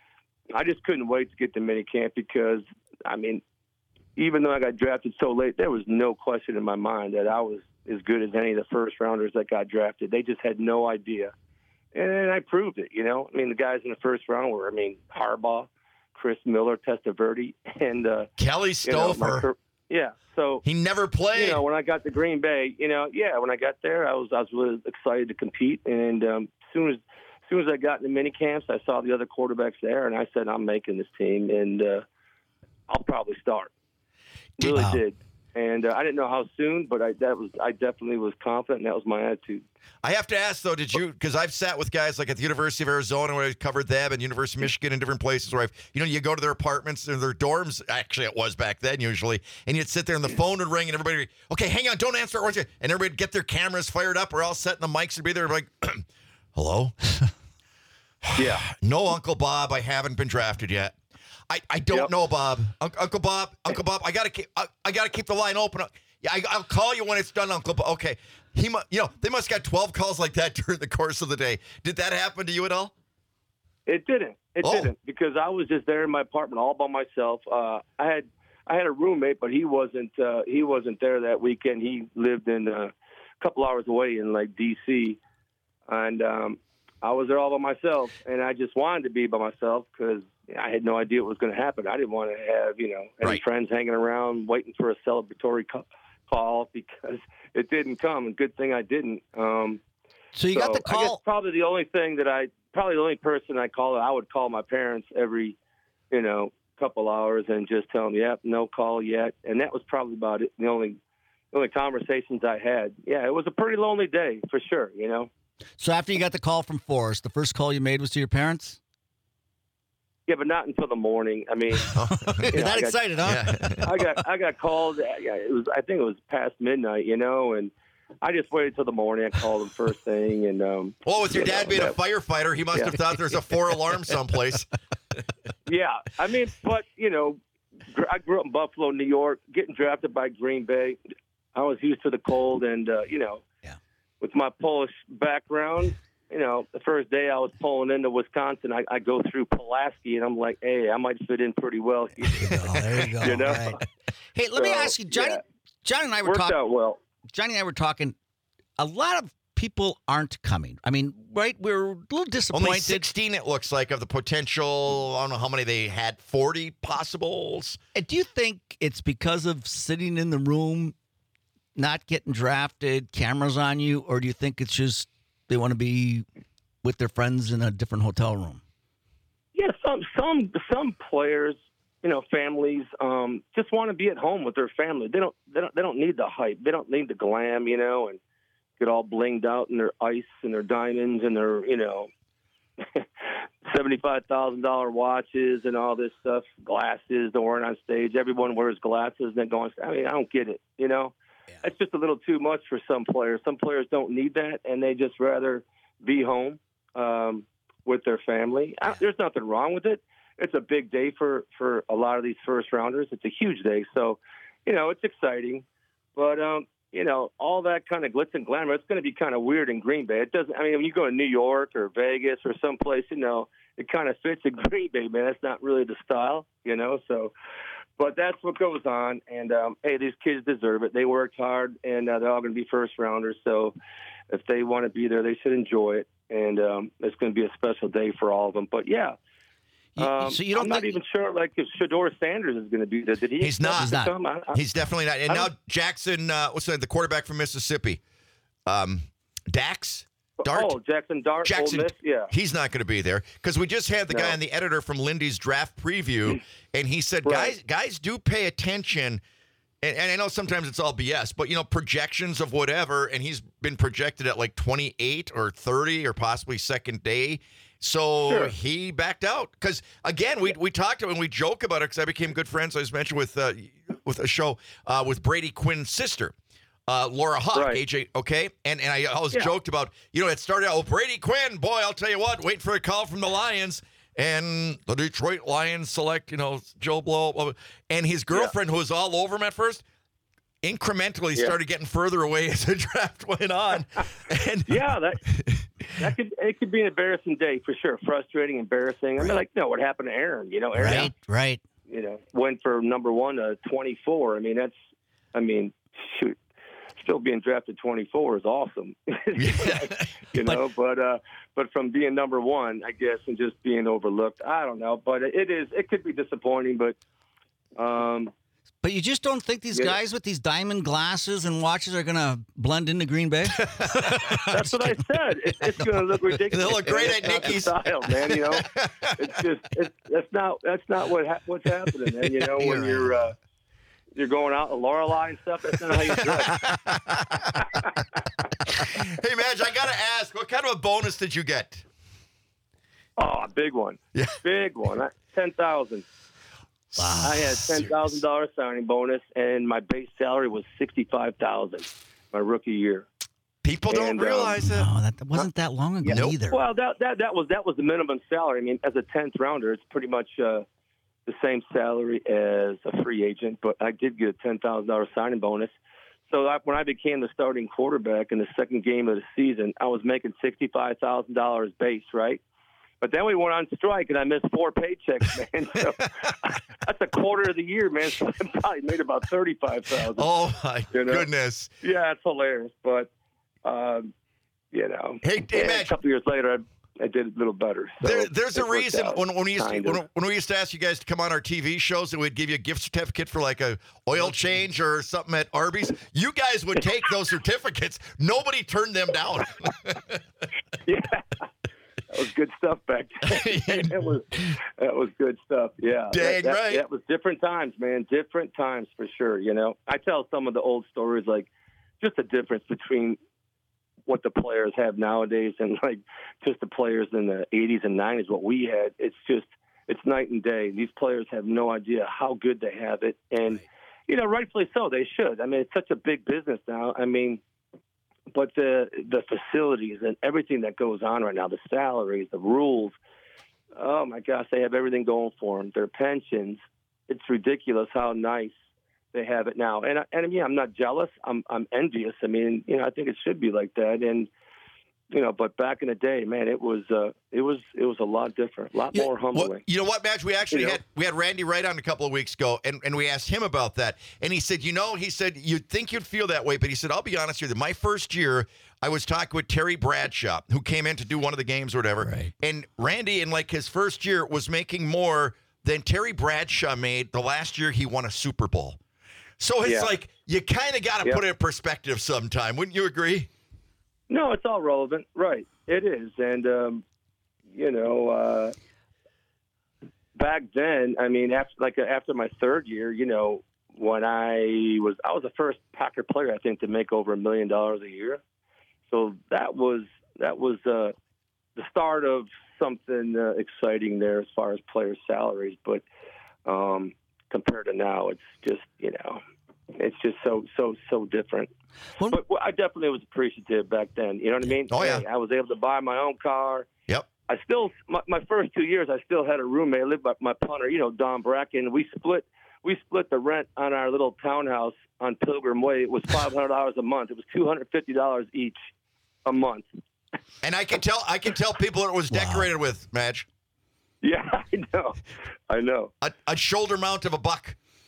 I just couldn't wait to get to mini camp because, I mean, even though I got drafted so late, there was no question in my mind that I was as good as any of the first rounders that got drafted. They just had no idea. And I proved it, you know. I mean, the guys in the first round were, I mean, Harbaugh, Chris Miller, Testaverde, and uh, Kelly you know, my Stouffer. cur- yeah, so he never played. You know, when I got to Green Bay, you know, yeah, when I got there, I was I was really excited to compete. And um, as soon as as soon as I got in the mini camps, I saw the other quarterbacks there, and I said, I'm making this team, and uh, I'll probably start. Really Wow. did. And uh, I didn't know how soon, but I that was I definitely was confident, and that was my attitude. I have to ask though, did you? Because I've sat with guys like at the University of Arizona where I covered them, and University of Michigan, and different places where I've, you know, you go to their apartments or their dorms. Actually, it was back then usually, and you'd sit there and the phone would ring, and everybody, would, okay, hang on, don't answer it, and everybody would get their cameras fired up. We're all set, and the mics would be there, like, hello, yeah, no, Uncle Bob, I haven't been drafted yet. I, I don't Yep. know, Bob. Un- Uncle Bob, Uncle Bob, I gotta keep I, I gotta keep the line open. Yeah, I, I'll call you when it's done, Uncle Bob. Okay, he mu- you know they must got twelve calls like that during the course of the day. Did that happen to you at all? It didn't. It Oh. didn't because I was just there in my apartment all by myself. Uh, I had I had a roommate, but he wasn't uh, he wasn't there that weekend. He lived in uh, a couple hours away in like D C, and um, I was there all by myself. And I just wanted to be by myself because I had no idea what was going to happen. I didn't want to have you know any Right. friends hanging around waiting for a celebratory ca- call because it didn't come. And good thing I didn't. Um, So you got the I guess call. probably the only thing that I, probably the only person I call, I would call my parents every, you know, couple hours and just tell them, yep, no call yet. And that was probably about it. The only, the only conversations I had. Yeah, it was a pretty lonely day for sure, you know. So after you got the call from Forrest, the first call you made was to your parents? Yeah, but not until the morning. I mean, You're you know, that I got- excited, huh? I got, I got called. Yeah, it was, I think it was past midnight, you know, and I just waited till the morning. I called them first thing, and um. Well, with your you dad know, being a that- firefighter, he must Yeah. have thought there's a four alarm someplace. Yeah, I mean, but you know, gr- I grew up in Buffalo, New York. Getting drafted by Green Bay, I was used to the cold, and uh, you know, Yeah. with my Polish background, you know, the first day I was pulling into Wisconsin, I, I go through Pulaski, and I'm like, hey, I might fit in pretty well here. Oh, there you go. You know? All right. Hey, let me So, ask you, Johnny. yeah. Johnny and I were Worked talking. out well. Johnny and I were talking. A lot of people aren't coming. I mean, right? We're a little disappointed. Only sixteen, it looks like, of the potential. I don't know how many they had. forty possibles. And do you think it's because of sitting in the room, not getting drafted, cameras on you, or do you think it's just they want to be with their friends in a different hotel room? Yeah, some some some players, you know, families um, just want to be at home with their family. They don't they don't they don't need the hype. They don't need the glam, you know, and get all blinged out in their ice and their diamonds and their, you know, seventy-five thousand dollar watches and all this stuff, glasses they're wearing on stage. Everyone wears glasses and then go on stage. I mean, I don't get it, you know. It's just a little too much for some players. Some players don't need that, and they just rather be home um, with their family. I, there's nothing wrong with it. It's a big day for, for a lot of these first rounders. It's a huge day. So, you know, it's exciting. But, um, you know, all that kind of glitz and glamour, it's going to be kind of weird in Green Bay. It doesn't, I mean, when you go to New York or Vegas or someplace, you know, it kind of fits in Green Bay, man. That's not really the style, you know. So, but that's what goes on. And um, hey, these kids deserve it. They worked hard, and uh, they're all going to be first rounders. So if they want to be there, they should enjoy it. And um, it's going to be a special day for all of them. But yeah. Um, so you don't I'm not even sure, like, if Shador Sanders is going to be there. Did he? He's not. He's not. Come? I, I, He's definitely not. And I now don't- Jackson, uh, what's that? The quarterback from Mississippi, um, Dax Dart. Oh, Jackson Dart. Jackson, Ole Miss, yeah. he's not going to be there because we just had the No. guy on the editor from Lindy's draft preview, and he said, guys, guys do pay attention. And, and I know sometimes it's all B S, but you know, projections of whatever, and he's been projected at like twenty-eight or thirty or possibly second day. So Sure. he backed out because again, we we talked to him and we joke about it because I became good friends. I was mentioned with uh, with a show uh, with Brady Quinn's sister. Uh, Laura Huck, Right. A J, okay? And and I always Yeah. joked about, you know, it started out, oh, Brady Quinn, boy, I'll tell you what, waiting for a call from the Lions. And the Detroit Lions select, you know, Joe Blow. blah, blah. And his girlfriend, who was all over him at first, incrementally Yeah. started getting further away as the draft went on. And yeah, that that could it could be an embarrassing day for sure. Frustrating, embarrassing. I mean, like, no, what happened to Aaron? You know, Aaron, Right, right. you know, went for number one to twenty-four. I mean, that's, I mean, shoot, still being drafted twenty-four is awesome. you know, but uh, but from being number one, I guess, and just being overlooked, I don't know. But it is, it could be disappointing, but. Um, But you just don't think these Yeah. guys with these diamond glasses and watches are going to blend into Green Bay? That's what I said. It, it's going to look ridiculous. They look great man. at It's not the Nicky's. style, man. You know, it's just it's, that's not that's not what ha- what's happening, man. You know, when You're you're uh, you're going out to Lorelei and stuff. That's not how you dress. hey, Madge, I got to ask, what kind of a bonus did you get? Oh, a big one. Yeah. Big one. I- ten thousand. I had ten thousand dollars signing bonus, and my base salary was sixty-five thousand. My rookie year. People don't And, um, realize that. No, that wasn't that long ago Yeah. either. Well, that that that was that was the minimum salary. I mean, as a tenth rounder, it's pretty much uh, the same salary as a free agent. But I did get a ten thousand dollars signing bonus. So I, when I became the starting quarterback in the second game of the season, I was making sixty-five thousand dollars base, right? But then we went on strike, and I missed four paychecks, man. So that's a quarter of the year, man. So I probably made about thirty-five thousand. Oh my You know? goodness! Yeah, it's hilarious, but um, you know, Hey, hey, and Madge. a couple years later, I, I did a little better. So There, there's it a worked reason out, when, when we used to, kind of. when, when we used to ask you guys to come on our T V shows and we'd give you a gift certificate for like a oil change or something at Arby's, you guys would take those certificates. Nobody turned them down. Yeah, that was good stuff back then. that was that was good stuff. Yeah, Dang that, that, right. That was different times, man. Different times for sure. You know, I tell some of the old stories, like just the difference between what the players have nowadays and like just the players in the eighties and nineties. What we had, it's just it's night and day. These players have no idea how good they have it, and you know, rightfully so. They should. I mean, it's such a big business now. I mean. But the the facilities and everything that goes on right now, the salaries, the rules, oh my gosh, they have everything going for them. Their pensions, it's ridiculous how nice they have it now. And I, and yeah, I'm not jealous. I'm I'm envious. I mean, you know, I think it should be like that. And you know, but back in the day, man, it was uh, it was it was a lot different, a lot Yeah, more humbling. well, you know what, Madge? We actually You know? had we had Randy Wright on a couple of weeks ago, and, and we asked him about that. And he said, you know, he said, you'd think you'd feel that way, but he said, I'll be honest with you, my first year, I was talking with Terry Bradshaw, who came in to do one of the games or whatever. Right. And Randy, in like his first year, was making more than Terry Bradshaw made the last year he won a Super Bowl. So it's Yeah. like, you kind of got to Yeah. put it in perspective sometime. Wouldn't you agree? No, it's all relevant, right? It is, and um, you know, uh, back then, I mean, after like after my third year, you know, when I was I was the first Packer player I think to make over a million dollars a year, so that was that was uh, the start of something uh, exciting there as far as players' salaries. But um, compared to now, it's just you know. It's just so so so different. Well, but well, I definitely was appreciative back then. You know what I mean? Oh, yeah. Hey, I was able to buy my own car. Yep. I still my, my first two years I still had a roommate. I lived by my punter, you know, Don Bracken. We split we split the rent on our little townhouse on Pilgrim Way. It was five hundred dollars a month. It was two hundred fifty dollars each a month. And I can tell I can tell people what it was decorated with, Madge. Yeah, I know. I know. A, a shoulder mount of a buck.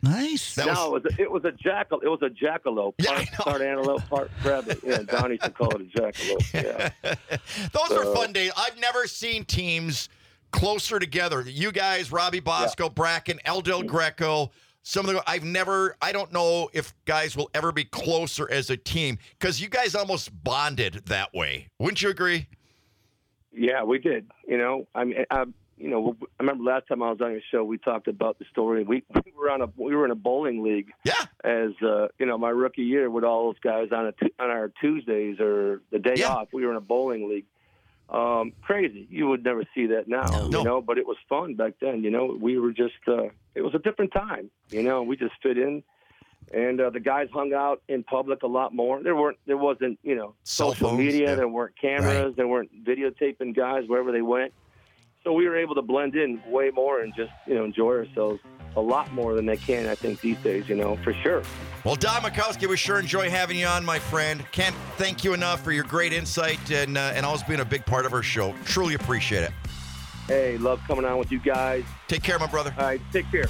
Nice. That no, was- it was a, it was a jackal. It was a jackalope. Part, part antelope, part rabbit. Yeah, Donnie used to call it a jackalope. Yeah. Those were So- fun days. I've never seen teams closer together. You guys, Robbie Bosco, Bracken, El Del Greco, some of the I've never I don't know if guys will ever be closer as a team because you guys almost bonded that way. Wouldn't you agree? Yeah, we did. You know, I mean, I, you know, I remember last time I was on your show, we talked about the story. We, we were on a we were in a bowling league. Yeah. As uh, you know, my rookie year with all those guys on a t- on our Tuesdays or the day Yeah. off, we were in a bowling league. Um, crazy. You would never see that now, No. you know. But it was fun back then. You know, we were just. Uh, it was a different time. You know, we just fit in. And uh, the guys hung out in public a lot more. There weren't, there wasn't, you know, Cell social phones, media. yeah. There weren't cameras. There weren't videotaping guys wherever they went. So we were able to blend in way more and just, you know, enjoy ourselves a lot more than they can, I think, these days. You know, for sure. Well, Don Mikowski, we sure enjoy having you on, my friend. Can't thank you enough for your great insight and uh, and always being a big part of our show. Truly appreciate it. Hey, love coming on with you guys. Take care, my brother. All right, take care.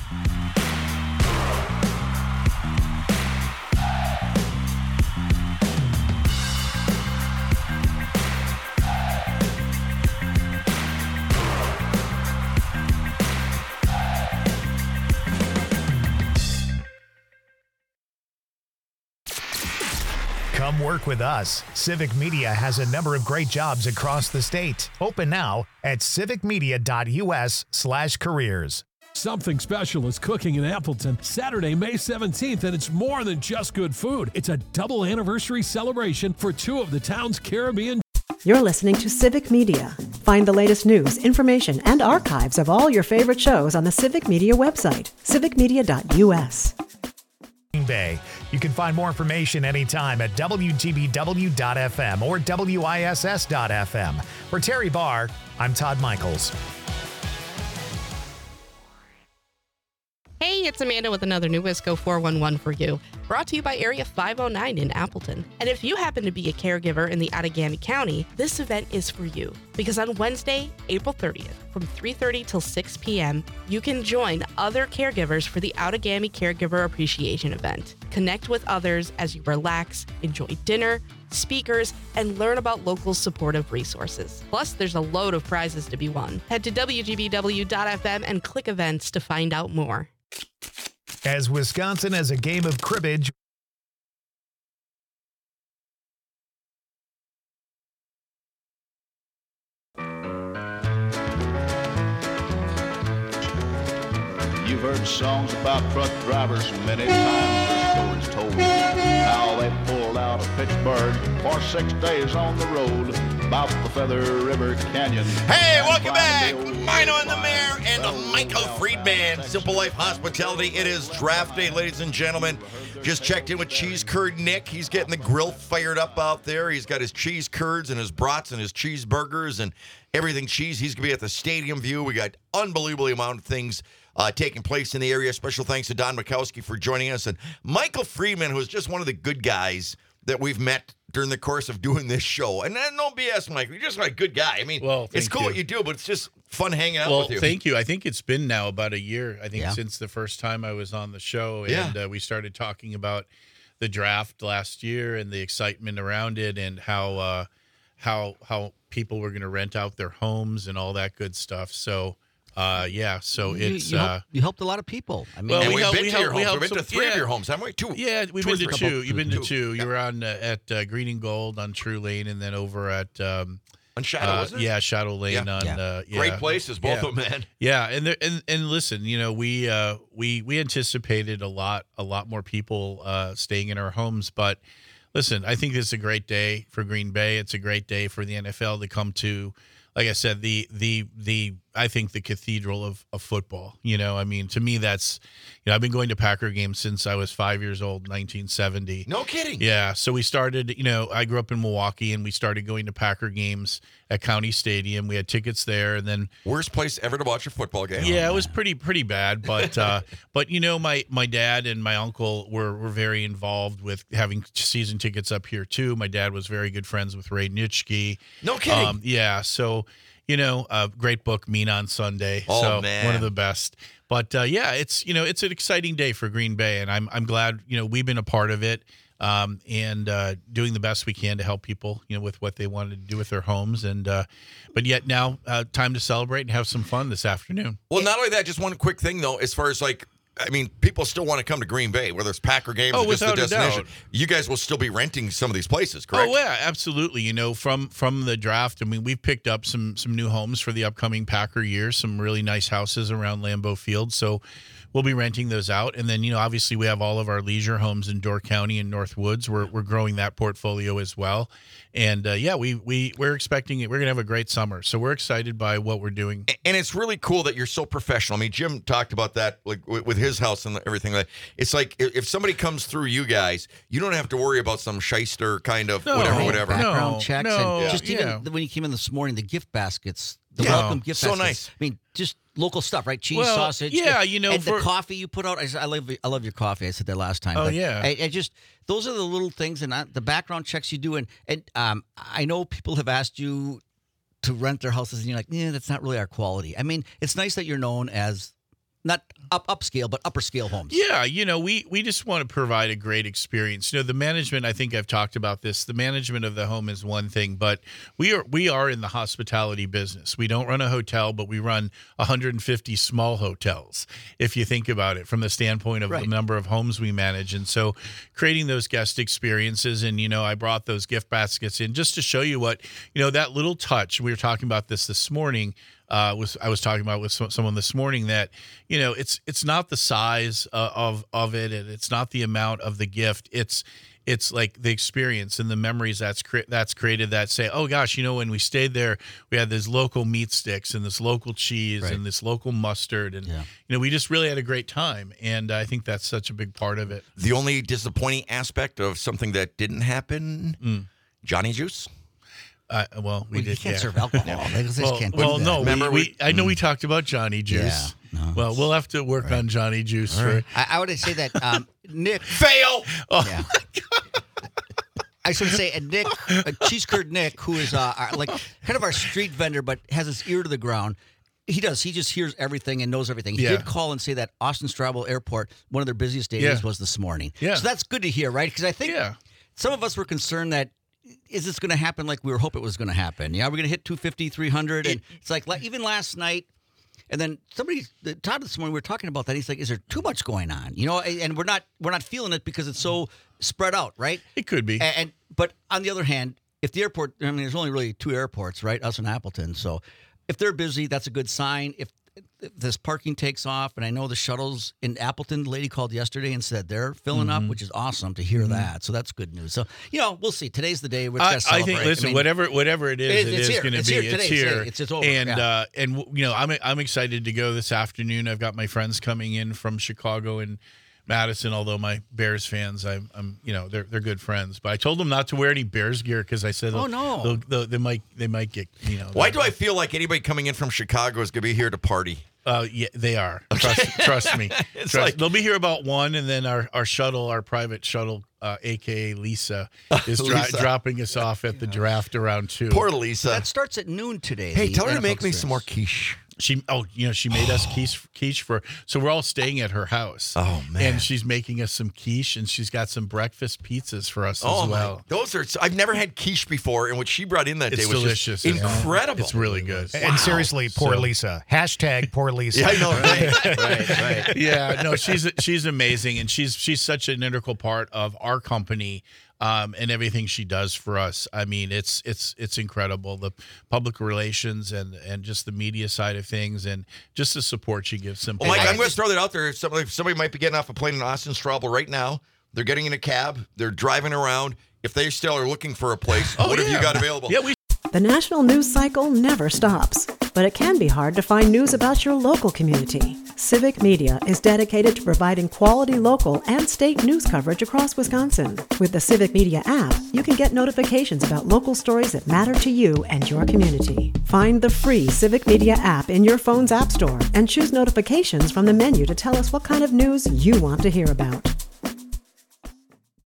Come work with us. Civic Media has a number of great jobs across the state. Open now at civicmedia.us slash careers. Something special is cooking in Appleton Saturday, May seventeenth, and it's more than just good food. It's a double anniversary celebration for two of the town's Caribbean. You're listening to Civic Media. Find the latest news, information, and archives of all your favorite shows on the Civic Media website, civic media dot u s. Green Bay. You can find more information anytime at w g b w dot f m or w i s s dot f m. For Terry Barr, I'm Todd Michaels. Hey, it's Amanda with another new Wisco four one one for you, brought to you by Area five oh nine in Appleton. And if you happen to be a caregiver in the Outagamie County, this event is for you. Because on Wednesday, April thirtieth, from three thirty till six p.m., you can join other caregivers for the Outagamie Caregiver Appreciation Event. Connect with others as you relax, enjoy dinner, speakers, and learn about local supportive resources. Plus, there's a load of prizes to be won. Head to w g b w dot f m and click events to find out more. As Wisconsin has a game of cribbage. You've heard songs about truck drivers many times, their stories told. How they pulled out of Pittsburgh for six days on the road about the Feather River Canyon. Hey, welcome back. Mino and the Mayor and Michael Friedman, Simple Life Hospitality. It is draft day, ladies and gentlemen. Just checked in with Cheese Curd Nick. He's getting the grill fired up out there. He's got his cheese curds and his brats and his cheeseburgers and everything cheese. He's going to be at the Stadium View. We got unbelievable amount of things uh, taking place in the area. Special thanks to Don Mikowski for joining us. And Michael Friedman, who is just one of the good guys that we've met during the course of doing this show. And then no B S, Mike. You're just like a good guy. I mean, Well, it's thank cool you. what you do, but it's just fun hanging out well, with you. thank you. I think it's been now about a year, I think, Yeah. since the first time I was on the show. Yeah. And uh, we started talking about the draft last year and the excitement around it and how uh, how how people were going to rent out their homes and all that good stuff. So, uh, yeah, so You- it's... you, uh, helped, you helped a lot of people. I mean, well, And we we've helped- been we to your helped- we homes. helped We've been to some- three of yeah. your homes, haven't we? Two. Yeah, we've Two or been to three. two. You've been to Two. two. You were on uh, at uh, Green and Gold on True Lane, and then over at um, on Shadow, uh, wasn't it? yeah, Shadow Lane Yeah. on Yeah. Uh, yeah. Great places, both yeah. of them, man. Yeah, and there, and and listen, you know, we uh, we we anticipated a lot a lot more people uh, staying in our homes, but listen, I think it's a great day for Green Bay. It's a great day for the N F L to come to. Like I said, the the the I think the cathedral of, of football. You know, I mean, to me, that's you know, I've been going to Packer games since I was five years old, nineteen seventy. No kidding. Yeah, so we started. You know, I grew up in Milwaukee, and we started going to Packer games at County Stadium. We had tickets there, and then worst place ever to watch a football game. yeah, it was pretty pretty bad, but uh, but you know, my my dad and my uncle were were very involved with having season tickets up here too. My dad was very good friends with Ray Nitschke. No kidding. Um, yeah, so you know, a great book, Mean on Sunday. Oh, so man. one of the best. But uh, yeah, it's you know, it's an exciting day for Green Bay, and I'm I'm glad you know we've been a part of it. Um, and uh, doing the best we can to help people, you know, with what they wanted to do with their homes. And uh, but yet now, uh, time to celebrate and have some fun this afternoon. Well, not only that, just one quick thing though, as far as like, I mean, people still want to come to Green Bay, whether it's Packer games Oh, or just the without a destination. doubt. You guys will still be renting some of these places, correct? Oh yeah, absolutely. You know, from from the draft, I mean, we've picked up some some new homes for the upcoming Packer year, some really nice houses around Lambeau Field. So we'll be renting those out. And then, you know, obviously we have all of our leisure homes in Door County and North Woods. We're we're growing that portfolio as well. And uh, yeah, we we we're expecting it. We're gonna have a great summer. So we're excited by what we're doing. And it's really cool that you're so professional. I mean, Jim talked about that, like with with his house and everything. Like, it's like if if somebody comes through you guys, you don't have to worry about some shyster kind of No, whatever, whatever. Background No, checks no, and just even yeah. when you came in this morning, the gift baskets, the Yeah. welcome gift So baskets. nice. I mean, just local stuff, right? Cheese, Well, sausage. yeah, and- you know, and for- the coffee you put out. I, I love, I love your coffee. I said that last time. Oh, but yeah. I, I just those are the little things, and I, the background checks you do, and and um, I know people have asked you to rent their houses, and you're like, yeah, that's not really our quality. I mean, it's nice that you're known as not up upscale, but upper scale homes. Yeah, you know, we we just want to provide a great experience. You know, the management, I think I've talked about this. The management of the home is one thing, but we are we are in the hospitality business. We don't run a hotel, but we run one hundred fifty small hotels, if you think about it from the standpoint of Right. the number of homes we manage. And so creating those guest experiences, and, you know, I brought those gift baskets in just to show you what, you know, that little touch. We were talking about this this morning. Uh, was I was talking about with some, someone this morning that, you know, it's it's not the size uh, of of it, and it's not the amount of the gift. It's it's like the experience and the memories that's cre- that's created that say, oh gosh, you know, when we stayed there, we had these local meat sticks and this local cheese Right. and this local mustard, and Yeah. you know, we just really had a great time, and I think that's such a big part of it. The only disappointing aspect of something that didn't happen, Mm. Johnny Juice. Uh, well, we Well, you did. can't yeah. serve alcohol. They just Well, can't do well that. no, Remember we, we- we, I know we talked about Johnny Juice. Yeah, no, well, we'll have to work on Johnny Juice for. I, I would say that um, Nick. Fail. Oh, Yeah. I should say, and Nick, uh, Cheese Curd Nick, who is uh, our, like kind of our street vendor, but has his ear to the ground. He does. He just hears everything and knows everything. He Yeah. did call and say that Austin Straubel Airport, one of their busiest days, Yeah. was this morning. Yeah. So that's good to hear, right? Because I think Yeah. some of us were concerned that is this going to happen like we were hoping it was going to happen? Yeah, we're going to hit two fifty, three hundred, and it's like like, even last night. And then somebody, Todd, this morning we were talking about that. He's like, "Is there too much going on?" You know, and we're not we're not feeling it because it's so spread out, right? It could be. And, and but on the other hand, if the airport, I mean, there's only really two airports, right? Us and Appleton. So if they're busy, that's a good sign. If, if this parking takes off, and I know the shuttles in Appleton, the lady called yesterday and said they're filling Mm-hmm. up, which is awesome to hear that. So that's good news. So you know, we'll see. Today's the day we're I, going to celebrate. I think. Listen, I mean, whatever whatever it is, It- it it's is here. going to It's be. here It's today. here. It's- it's- it's over. And Yeah. uh, and you know, I'm I'm excited to go this afternoon. I've got my friends coming in from Chicago and Madison. Although my Bears fans, I'm, I'm you know, they're they're good friends. But I told them not to wear any Bears gear because I said, Oh, no. they'll- they'll- they might they might get you know. Why do I feel like anybody coming in from Chicago is going to be here to party? Uh, yeah, they are. Trust, trust me. It's Trust- like- they'll be here about one, and then our, our shuttle, our private shuttle, uh, aka Lisa, is dro- Lisa. dropping us off at the draft around two. Poor Lisa. that starts at noon today. Hey, the tell her to N F L make me some more experience. quiche. She oh you know she made us quiche quiche for so we're all staying at her house. Oh, man. And she's making us some quiche, and she's got some breakfast pizzas for us Oh as my! well. Those are. I've never had quiche before, and what she brought in that It's day was delicious. just isn't it? incredible. It's really good. And seriously, poor So- Lisa. Hashtag poor Lisa. Yeah, I know. Right? Right, right. Yeah, no, she's she's amazing, and she's she's such an integral part of our company. Um, and everything she does for us. I mean, it's it's it's incredible. The public relations and and just the media side of things, and just the support she gives them. Well, Mike, I'm going to throw that out there. Somebody, somebody might be getting off a plane in Austin Straubel right now. They're getting in a cab. They're driving around. If they still are looking for a place, Oh, what have yeah. you got available? Yeah, we The national news cycle never stops, but it can be hard to find news about your local community. Civic Media is dedicated to providing quality local and state news coverage across Wisconsin. With the Civic Media app, you can get notifications about local stories that matter to you and your community. Find the free Civic Media app in your phone's app store and choose notifications from the menu to tell us what kind of news you want to hear about.